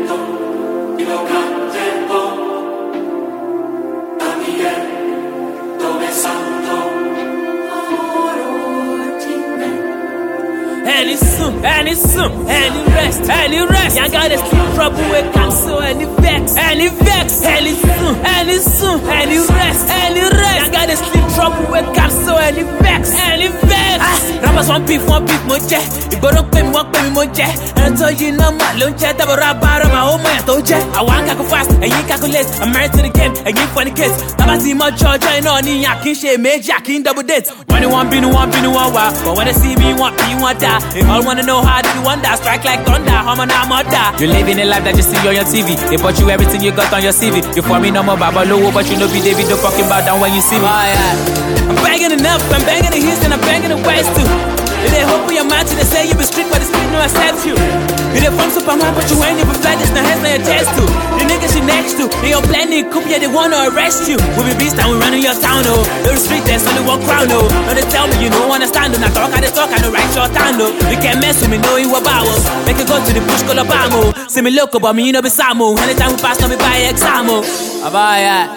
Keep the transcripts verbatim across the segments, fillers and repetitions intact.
Any soon, any soon, any rest, any rest. Y'all got this trouble with cancel, any vex, any vex. Any soon, any soon, any rest, any rest. Y'all got this trouble with cancel, any vex, any vex. Ah, rappers one beef, one beef, mo je. You go don't pay me, one pay me, mo je. And I told you no more, don't chat about rap, about my own man, don't je. I want to go fast, and you calculate. I'm married to the game, and you funny kids. Never see my charge, I know, I can't share, major, I can't double dates. When you want, be no one, be no one, wow. But when they see me, want, be one, die. They all wanna know how do you wonder, strike like thunder, how man I'm mother. You're living a life that you see on your T V. They bought you everything you got on your C V. You for me no more Baba Lowo, but you know be David, don't fucking bow down when you see me. Oh, yeah. I'm banging enough, I'm banging the Houston, I'm banging the West too. If they hope for your mind till they say you be street, but the street no accept you. If they from Superman, but you ain't even flat, there's no hands on your chest too. The niggas you next to, they all planning, coop, yeah, they wanna arrest you. We be beast and we running your town, oh. The street, there's only one crown, oh. Now they tell me you don't understand, oh. Now talk, I they talk, I don't write your town, oh. You can't mess with me, know you about, oh. Make it go to the bush, call a bomb, oh. See me local, but me, you know be Samo. Anytime we pass, no me buy exam, oh. Abaya.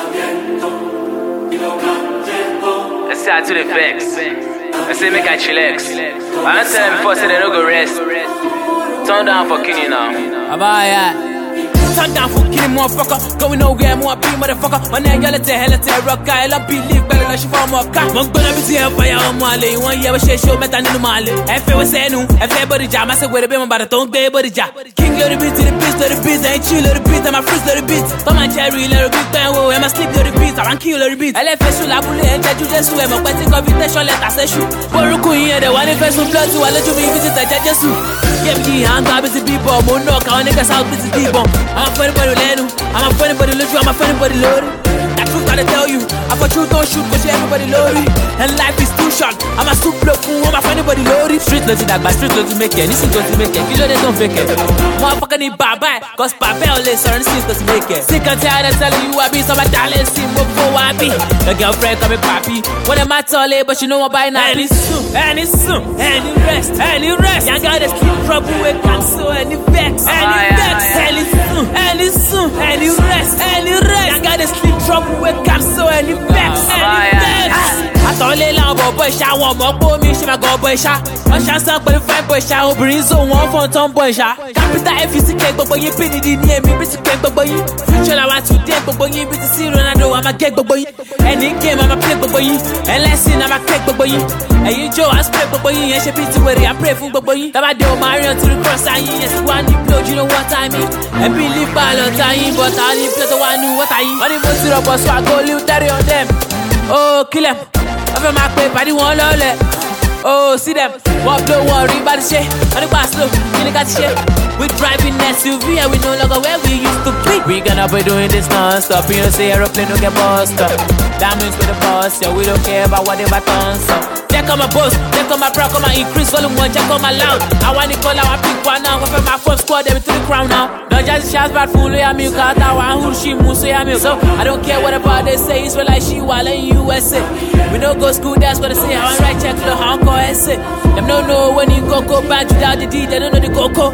Let's start to the vex. Let's say make I chillax. I don't tell them before, say they don't go rest. Turn down for Kenny now. Abaya. Turn down for killing motherfucker. Going nowhere, more be motherfucker. My name, y'all let hell, let rock guy. I believe better than she for more car. I'm gonna be here for your male. One year, she show me that new male. If it was say no, if everybody jam, I said, where the baby, but I don't get body jam. King little bit to the beast, little bit, ain't chill little bit, I'm a freeze little bit. Come on, Jerry, little bit, and oh, I'm a sleep little bit, I'm a kill little bit. I left a shoe, I bullet, and you just swim, I'm waiting invitation, let us say shoot. Boruku here, the one in first blood to I let you be visit, I just shoot. Give me hand, I'm busy people, Monoc, I niggas out, busy people. I'm a funny body, Lenu. I'm a funny body, Luju. I'm a funny body, Lori. That truth gotta tell you. I'm a truth, don't shoot, cause everybody Lori. And life is too short. I'm a super fool. I'm a funny body, Lori. Street loads that by street loads to make it. This is going to make it. You know they don't fake it. Motherfucker need bye-bye. Cause Papa only certain things to make it. Sick and tired of telling you I be. So my darling, see what for I be. The girlfriend call me papi. What am I telling? But you know what by now. And it's soon, and it's soon, and it rest, and it rest. Y'all got this trouble with cancel, and it vex, and it vex, and it's soon, and it's soon, and it rest, and it rest. Y'all got this trouble with cancel, and it vex, and it vex. I thought they long boy shot one more for me, she my go boy shot. One shot stuck with a fine boy shot, who brings on one for tomboy shot. Capital F is a cake, but you pity the near me, bitch, cake, but boy. Future I want to dance, but boy, you bitch, see Ronaldo, I'm a cake, but boy. And in game, I'm a cake, but boy. And last scene, I'm a cake, but boy. And you Joe, I spray, but boy, and she beat to where I pray for, but boy. That I do Marion to the cross, I yes, one you blow, you know what I mean. And believe by the time, but I need to one knew what I eat. When it was to the boss, so I go live daddy on them. Oh, kill them. Over my paper, I want to let. Oh, see them. What blow, worry about the shit. On the bar slow, you got the shit. We're driving S U V and we no longer where we used to be. We gonna be doing this non-stop. You know, say aeroplane don't get bust up. Diamonds with the boss, yeah, we don't care about whatever turns up. Check on my boss, check on my bro, come and increase volume one, check on my loud. I want to call out, I pick one now. Go for my phone squad, they be to the crown now. Don't just shout bad fool, yeah, me, cause I want who she moves, so yeah, me. So I don't care whatever they say, it's like she while in U S A. We don't go school, that's what they say. I want right check, look, how I'm going to say. Them don't know when you go, go back without the D, they don't know the coco.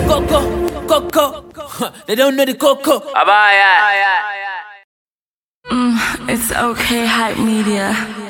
Coco, coco, they don't know the coco. Abaya. Mm, it's okay, Hype Media.